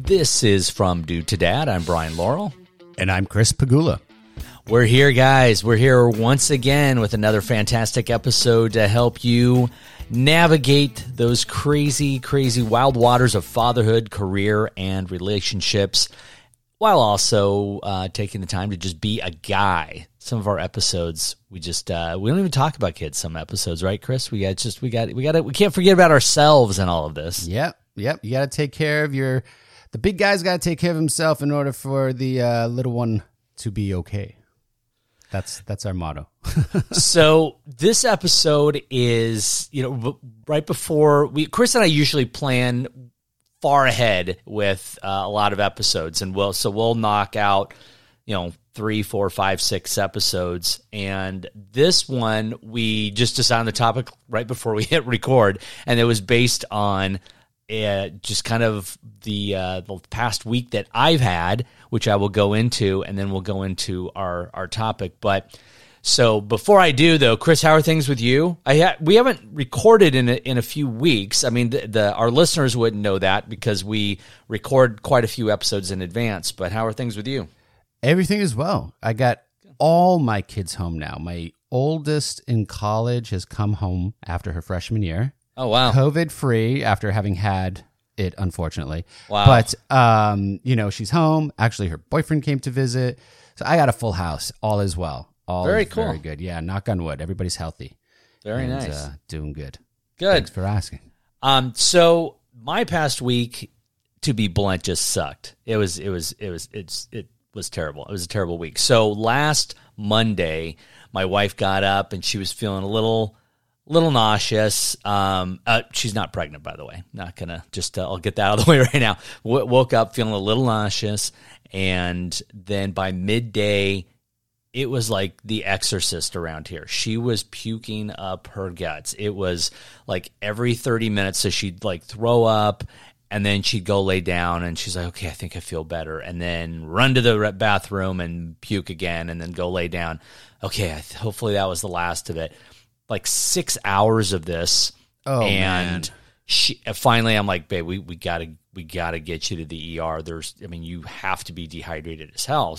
This is From Dude to Dad. I'm Brian Laurel. And I'm Chris Pagula. We're here, guys. We're here once again with another fantastic episode to help you navigate those crazy, crazy wild waters of fatherhood, career, and relationships, while also taking the time to just be a guy. Some of our episodes, we don't even talk about kids. Some episodes, right, Chris? We can't forget about ourselves in all of this. Yep. You got to take care of the big guy's got to take care of himself in order for the little one to be okay. That's our motto. So this episode is, right before Chris and I usually plan far ahead with a lot of episodes, and we'll knock out, 3, 4, 5, 6 episodes. And this one, we just decided on the topic right before we hit record, and it was based on just kind of the past week that I've had, which I will go into, and then we'll go into our topic. But so before I do, though, Chris, how are things with you? We haven't recorded in a few weeks. I mean, our listeners wouldn't know that because we record quite a few episodes in advance. But how are things with you? Everything is well. I got all my kids home now. My oldest in college has come home after her freshman year. Oh, wow. COVID-free after having had it, unfortunately. Wow. But, she's home. Actually, her boyfriend came to visit. So I got a full house. All is well. All very is cool. Very good. Yeah, knock on wood. Everybody's healthy. Very nice. Doing good. Good. Thanks for asking. So my past week, to be blunt, just sucked. It was terrible. It was a terrible week. So last Monday, my wife got up and she was feeling a little nauseous. She's not pregnant, by the way. Not gonna I'll get that out of the way right now. Woke up feeling a little nauseous, and then by midday, it was like The Exorcist around here. She was puking up her guts. It was like every 30 minutes, so she'd like throw up, and then she'd go lay down, and she's like, okay, I think I feel better, and then run to the bathroom and puke again, and then go lay down. Okay, hopefully that was the last of it. Like 6 hours of this. Oh, and man. Finally I'm like, babe, we gotta get you to the ER. You have to be dehydrated as hell.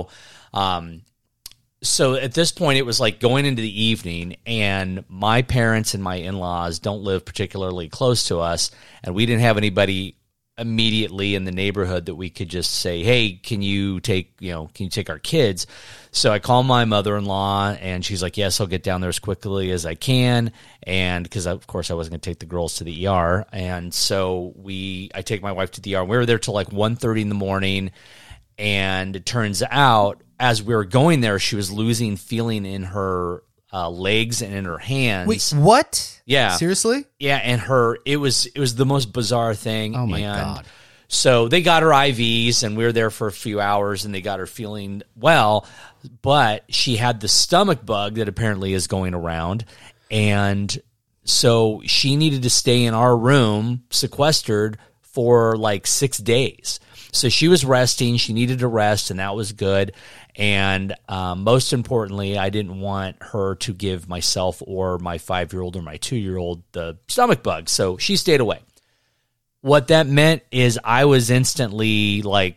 So at this point it was like going into the evening, and my parents and my in-laws don't live particularly close to us, and we didn't have anybody immediately in the neighborhood that we could just say, hey, can you take our kids? So I called my mother-in-law, and she's like, yes, I'll get down there as quickly as I can. And because of course I wasn't going to take the girls to the ER. And so I take my wife to the ER. We were there till like 1:30 in the morning. And it turns out as we were going there, she was losing feeling in her legs and in her hands. Wait, what? Yeah. Seriously? Yeah, and it was the most bizarre thing. Oh my God. So they got her IVs, and we were there for a few hours, and they got her feeling well, but she had the stomach bug that apparently is going around, and so she needed to stay in our room sequestered for like 6 days. So she was resting. She needed to rest, and that was good. And most importantly, I didn't want her to give myself or my 5-year-old or my 2-year-old the stomach bug. So she stayed away. What that meant is I was instantly like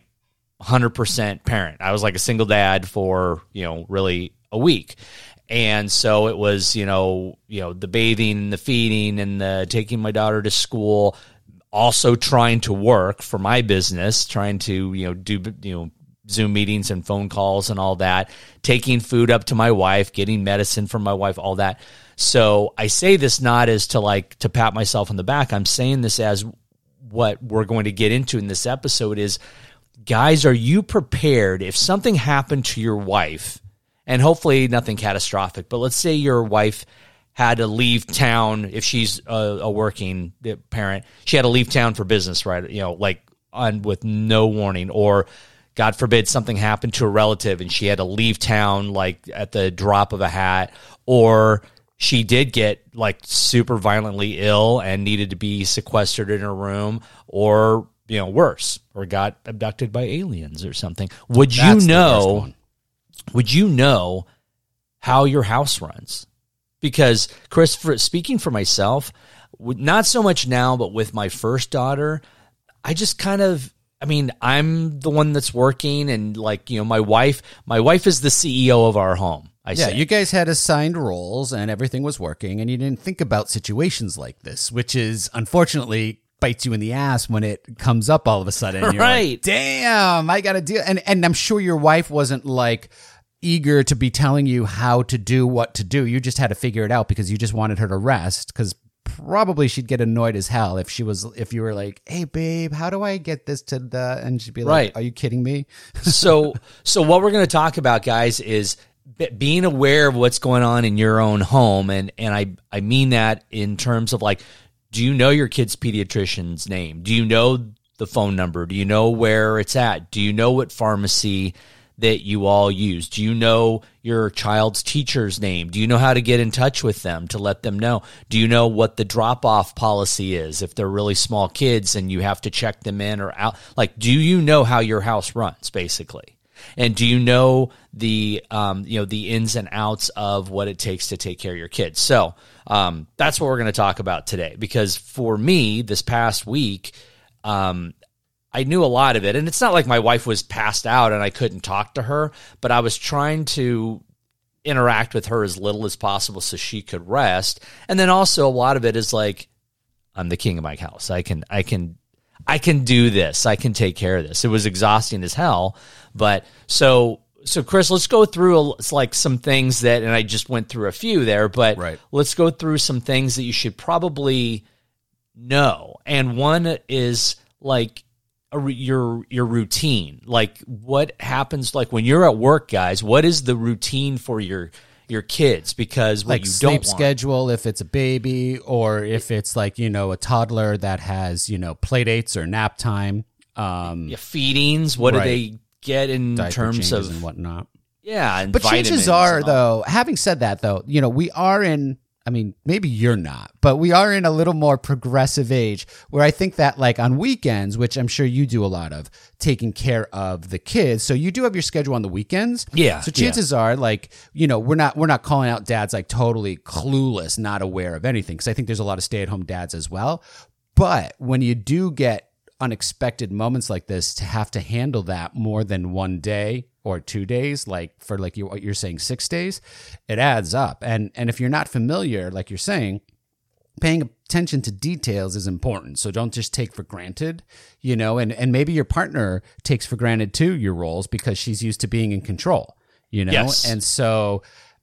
100% parent. I was like a single dad for, really a week. And so it was, the bathing, the feeding, and the taking my daughter to school, also trying to work for my business, trying to, do, Zoom meetings and phone calls and all that, taking food up to my wife, getting medicine from my wife, all that. So I say this not as to pat myself on the back. I'm saying this as what we're going to get into in this episode is, guys, are you prepared if something happened to your wife, and hopefully nothing catastrophic, but let's say your wife had to leave town, if she's a working parent, she had to leave town for business, right? With no warning, or God forbid something happened to a relative and she had to leave town like at the drop of a hat, or she did get like super violently ill and needed to be sequestered in her room, or worse, or got abducted by aliens or something. Would you know how your house runs? Because Chris, speaking for myself, not so much now, but with my first daughter, I I mean, I'm the one that's working, and like, you know, my wife is the CEO of our home. Yeah, you guys had assigned roles and everything was working, and you didn't think about situations like this, which is unfortunately bites you in the ass when it comes up all of a sudden. You're right. Like, damn, I got to deal. And I'm sure your wife wasn't like eager to be telling you how to do what to do. You just had to figure it out because you just wanted her to rest, because probably she'd get annoyed as hell if you were like, hey babe, how do I get this to the, and she'd be like, right. Are you kidding me? So what we're going to talk about, guys, is being aware of what's going on in your own home. And I mean that in terms of like, do you know your kid's pediatrician's name? Do you know the phone number? Do you know where it's at? Do you know what pharmacy that you all use? Do you know your child's teacher's name? Do you know how to get in touch with them to let them know? Do you know what the drop-off policy is if they're really small kids and you have to check them in or out? Like, do you know how your house runs, basically? And do you know the the ins and outs of what it takes to take care of your kids? So that's what we're going to talk about today. Because for me, this past week, I knew a lot of it. And it's not like my wife was passed out and I couldn't talk to her, but I was trying to interact with her as little as possible so she could rest. And then also a lot of it is like, I'm the king of my house. I can do this. I can take care of this. It was exhausting as hell. But so Chris, let's go through some things that, and I just went through a few there, but right. Let's go through some things that you should probably know. And one is like your routine. Like what happens, like when you're at work, guys, what is the routine for your kids? Because what like you sleep don't want, schedule, if it's a baby or if it's like, a toddler that has, play dates or nap time. Feedings, what right. do they get in Diaper terms of and whatnot? Yeah, and but chances are, though, that. having said that, though, we are in, I mean, maybe you're not, but we are in a little more progressive age where I think that like on weekends, which I'm sure you do a lot of, taking care of the kids. So you do have your schedule on the weekends. Yeah. So chances are like, we're not calling out dads like totally clueless, not aware of anything. Because I think there's a lot of stay-at-home dads as well. But when you do get unexpected moments like this, to have to handle that more than one day or 2 days, like for like what you're saying, 6 days, it adds up. And if you're not familiar, like you're saying, paying attention to details is important. So don't just take for granted, and maybe your partner takes for granted too your roles because she's used to being in control, Yes. And so,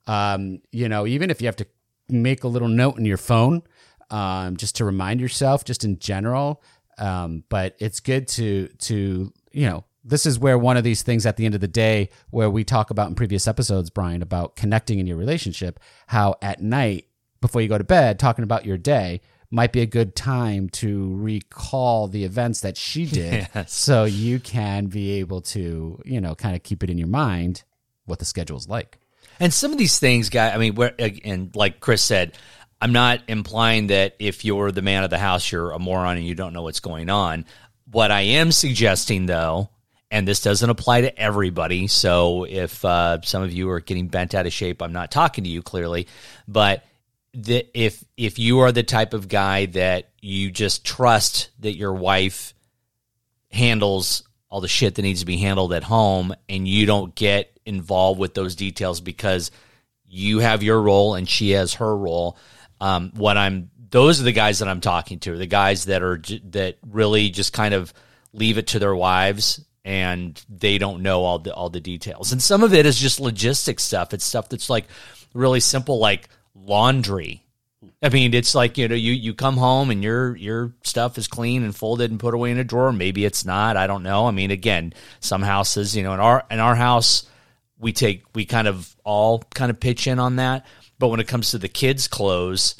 even if you have to make a little note in your phone, just to remind yourself, just in general. But it's good to this is where one of these things at the end of the day, where we talk about in previous episodes, Brian, about connecting in your relationship, how at night before you go to bed, talking about your day might be a good time to recall the events that she did. Yes. So you can be able to, kind of keep it in your mind what the schedule's like. And some of these things, guys, I mean, and like Chris said, I'm not implying that if you're the man of the house, you're a moron and you don't know what's going on. What I am suggesting, though, and this doesn't apply to everybody, so if some of you are getting bent out of shape, I'm not talking to you clearly, but if you are the type of guy that you just trust that your wife handles all the shit that needs to be handled at home and you don't get involved with those details because you have your role and she has her role, those are the guys that I'm talking to, the guys that really just kind of leave it to their wives and they don't know all the details. And some of it is just logistics stuff. It's stuff that's like really simple, like laundry. I mean, it's like, you come home and your stuff is clean and folded and put away in a drawer. Maybe it's not. I don't know. I mean, again, some houses, in our house, we kind of all kind of pitch in on that. But when it comes to the kids' clothes,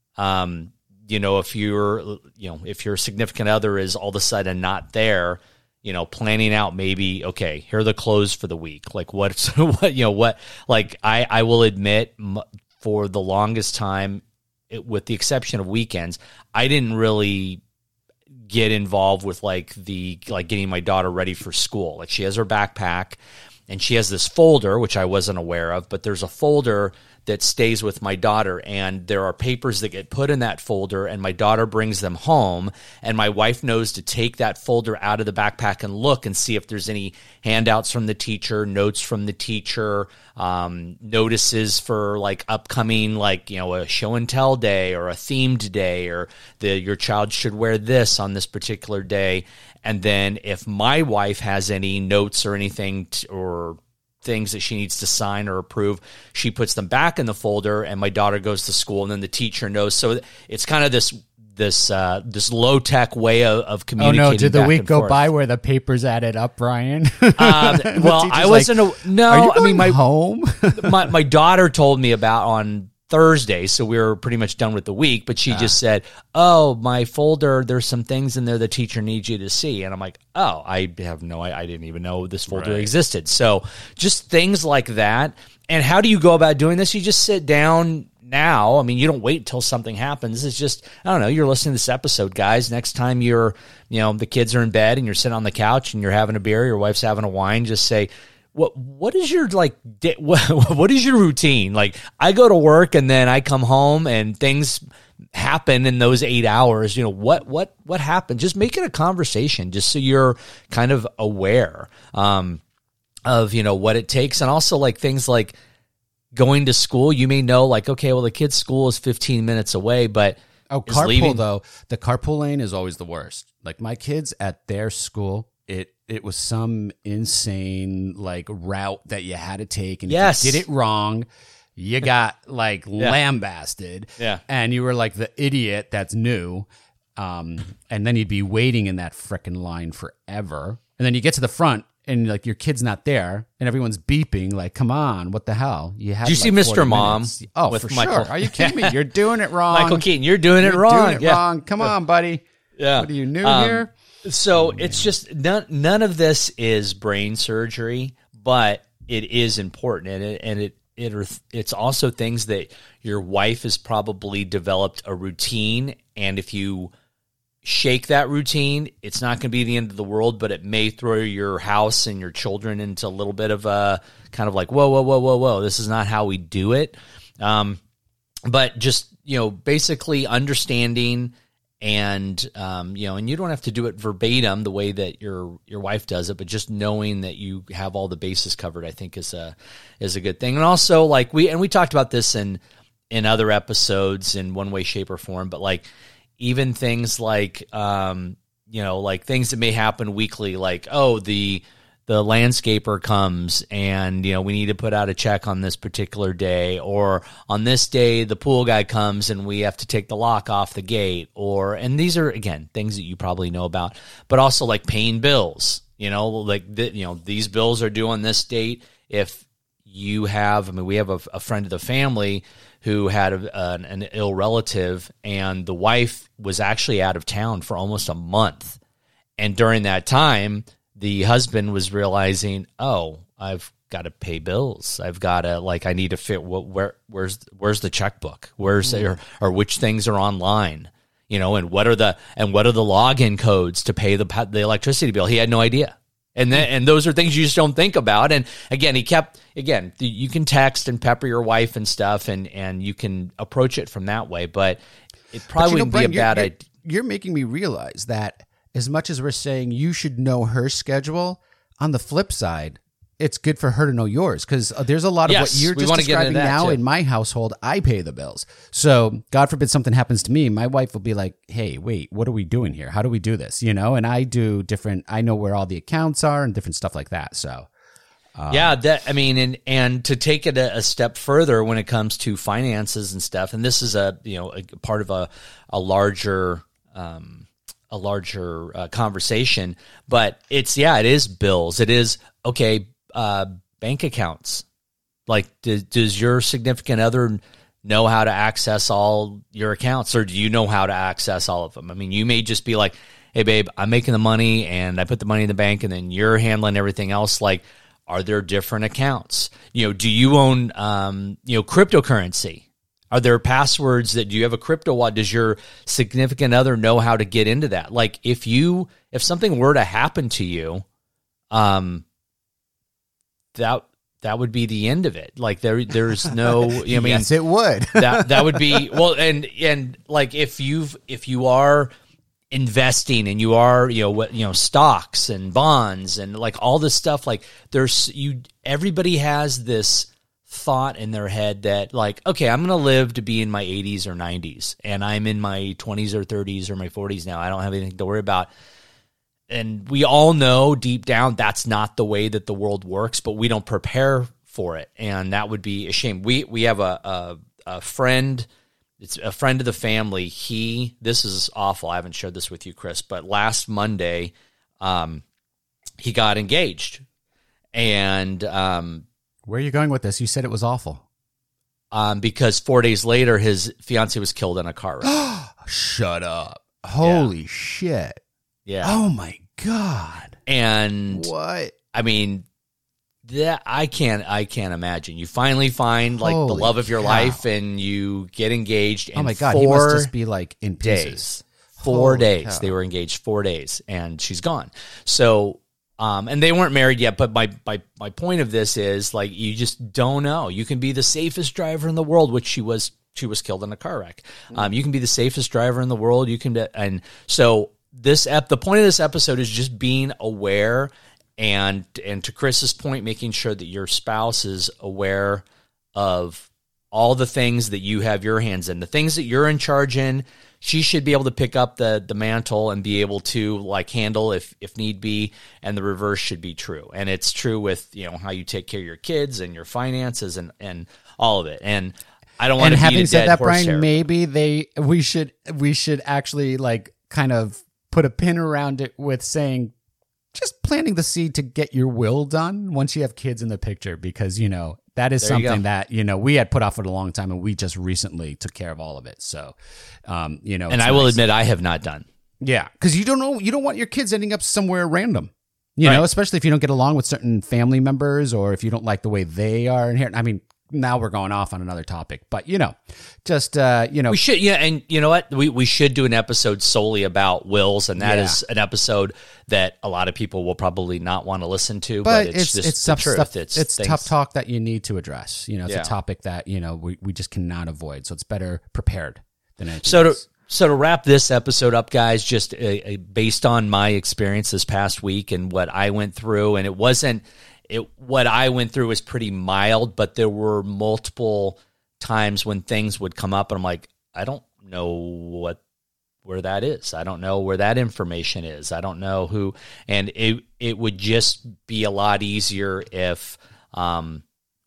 if your significant other is all of a sudden not there, planning out maybe, okay, here are the clothes for the week. Like I will admit for the longest time, with the exception of weekends, I didn't really get involved with getting my daughter ready for school. Like she has her backpack and she has this folder, which I wasn't aware of, but there's a folder that stays with my daughter, and there are papers that get put in that folder, and my daughter brings them home, and my wife knows to take that folder out of the backpack and look and see if there's any handouts from the teacher, notes from the teacher, notices for like upcoming, like, you know, a show and tell day or a themed day, or your child should wear this on this particular day. And then if my wife has any notes or anything or things that she needs to sign or approve, she puts them back in the folder, and my daughter goes to school, and then the teacher knows. So it's kind of this low tech way of communicating. Oh no! Did the back week and go forth. by where the papers added up, Ryan? Well, I wasn't. No, Are you I mean going home. my daughter told me about on Thursday, so we were pretty much done with the week, but she just said, "Oh, my folder, there's some things in there the teacher needs you to see." And I'm like, "Oh, I didn't even know this folder existed." So just things like that. And how do you go about doing this? You just sit down now. I mean, you don't wait until something happens. It's just, I don't know, you're listening to this episode, guys. Next time the kids are in bed and you're sitting on the couch and you're having a beer, your wife's having a wine, just say, what is your what is your routine? Like, I go to work and then I come home and things happen in those 8 hours. You know, what happened? Just make it a conversation, just so you're kind of aware of, you know, what it takes. And also like things like going to school, you may know like, okay, well, the kid's school is 15 minutes away, but carpool though, the carpool lane is always the worst. Like my kids at their school, it was some insane like route that you had to take, and if you did it wrong, you got like lambasted. Yeah. And you were like the idiot that's new. And then you'd be waiting in that frickin' line forever. And then you get to the front and like your kid's not there and everyone's beeping like, come on, what the hell? You had. Did you see Mr. Mom? Oh, with for Michael? Sure. Are you kidding me? You're doing it wrong. Michael Keaton, you're doing it wrong. Doing it wrong. Come on, buddy. Yeah. What are you new here? So it's just none of this is brain surgery, but it is important, and it's also things that your wife has probably developed a routine, and if you shake that routine, it's not going to be the end of the world, but it may throw your house and your children into a little bit of a kind of like, whoa, this is not how we do it. But just, you know, basically understanding. And, you know, and you don't have to do it verbatim the way that your wife does it, but just knowing that you have all the bases covered, I think is a good thing. And also like we talked about this in other episodes in one way, shape or form, but like even things like, you know, like things that may happen weekly, like, oh, the landscaper comes and, you know, we need to put out a check on this particular day, or on this day, the pool guy comes and we have to take the lock off the gate, and these are, again, things that you probably know about, but also like paying bills, you know, like, you know, these bills are due on this date. If you have, I mean, we have a friend of the family who had an ill relative, and the wife was actually out of town for almost a month. And during that time, the husband was realizing, oh, I've got to pay bills. I've got to, like, I need to fit where's the checkbook? Or which things are online, you know, and what are the login codes to pay the electricity bill? He had no idea. And those are things you just don't think about. And again, you can text and pepper your wife and stuff, and you can approach it from that way, but it probably wouldn't be a bad idea. You're making me realize that as much as we're saying you should know her schedule, on the flip side, it's good for her to know yours, because there's a lot of what you're just describing now in my household. I pay the bills. So God forbid something happens to me, my wife will be like, hey, wait, what are we doing here? How do we do this? You know, and I know where all the accounts are and different stuff like that. So and to take it a step further when it comes to finances and stuff, and this is a part of a larger conversation, but it is bills. It is, okay, bank accounts. Like, does your significant other know how to access all your accounts, or do you know how to access all of them? I mean, you may just be like, hey, babe, I'm making the money and I put the money in the bank, and then you're handling everything else. Like, are there different accounts? You know, do you own, cryptocurrency? Are there passwords do you have a crypto wallet? Does your significant other know how to get into that? Like, if something were to happen to you, that would be the end of it. Like there's no, I mean, yes, it would. that would be, well, and like if you are investing and you are, stocks and bonds and like all this stuff, like everybody has this thought in their head that like, okay, I'm going to live to be in my 80s or 90s and I'm in my 20s or 30s or my 40s now. I don't have anything to worry about. And we all know deep down that's not the way that the world works, but we don't prepare for it. And that would be a shame. We have a friend, it's a friend of the family. This is awful. I haven't shared this with you, Chris, but last Monday, he got engaged. And where are you going with this? You said it was awful. Because 4 days later, his fiance was killed in a car wreck. Shut up. Holy shit. Yeah. Oh my God. And what? I mean, that I can't imagine. You finally find like the love of your life and you get engaged. Oh my God. He must just be like in pieces. Days. 4 days. They were engaged 4 days and she's gone. So, and they weren't married yet, but my point of this is like, you just don't know. You can be the safest driver in the world, which she was killed in a car wreck. You can be the safest driver in the world. And so the point of this episode is just being aware and to Chris's point, making sure that your spouse is aware of all the things that you have your hands in, the things that you're in charge in. She should be able to pick up the mantle and be able to like handle if need be, and the reverse should be true. And it's true with, how you take care of your kids and your finances and all of it. And I don't want to beat a dead horse Brian, here. Maybe we should actually like kind of put a pin around it with saying just planting the seed to get your will done once you have kids in the picture, because that is something that we had put off for a long time, and we just recently took care of all of it. So, and I will admit I have not done. Yeah, because you don't want your kids ending up somewhere random. You know, especially if you don't get along with certain family members or if you don't like the way they are inherent. I mean, now we're going off on another topic, but just we should, and you know what, we should do an episode solely about wills, and that is an episode that a lot of people will probably not want to listen to, but it's just the truth. Stuff, it's tough talk that you need to address. It's a topic that we just cannot avoid, so it's better prepared than anything else. So to wrap this episode up, guys, just based on my experience this past week and what I went through, and what I went through was pretty mild, but there were multiple times when things would come up and I'm like, I don't know where that is. I don't know where that information is. I don't know who, and it would just be a lot easier if so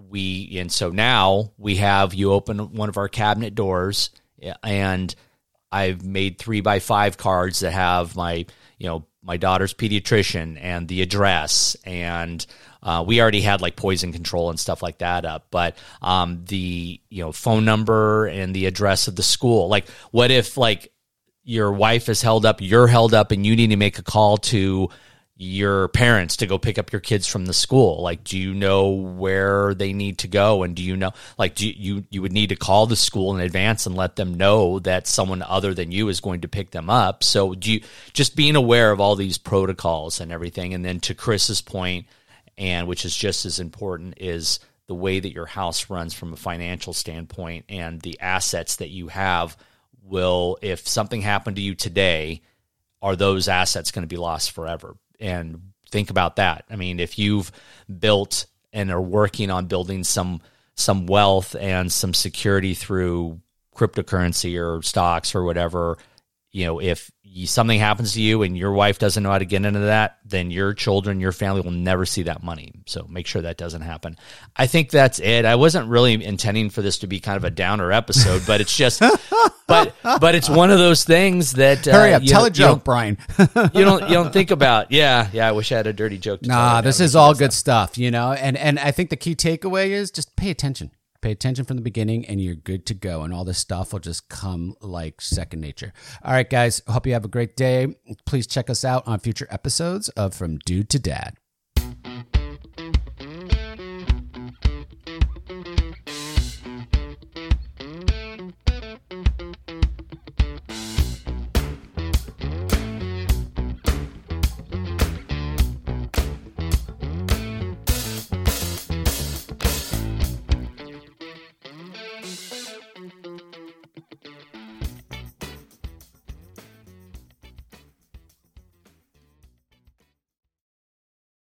now we have, you open one of our cabinet doors and I've made 3x5 cards that have my daughter's pediatrician and the address, and we already had like poison control and stuff like that up, but the phone number and the address of the school. Like, what if like your wife is held up, you're held up, and you need to make a call to your parents to go pick up your kids from the school? Like, do you know where they need to go? And do you know, like, you would need to call the school in advance and let them know that someone other than you is going to pick them up. So just being aware of all these protocols and everything. And then to Chris's point, and which is just as important, is the way that your house runs from a financial standpoint, and the assets that you have will, if something happened to you today, are those assets going to be lost forever? And think about that. I mean, if you've built and are working on building some wealth and some security through cryptocurrency or stocks or whatever, if something happens to you and your wife doesn't know how to get into that, then your children, your family will never see that money. So make sure that doesn't happen. I think that's it. I wasn't really intending for this to be kind of a downer episode, but it's just, but it's one of those things that hurry up, tell a joke, Brian. you don't think about. Yeah. I wish I had a dirty joke to tell. Nah, this is all good stuff, and I think the key takeaway is just pay attention. Pay attention from the beginning and you're good to go. And all this stuff will just come like second nature. All right, guys. Hope you have a great day. Please check us out on future episodes of From Dude to Dad.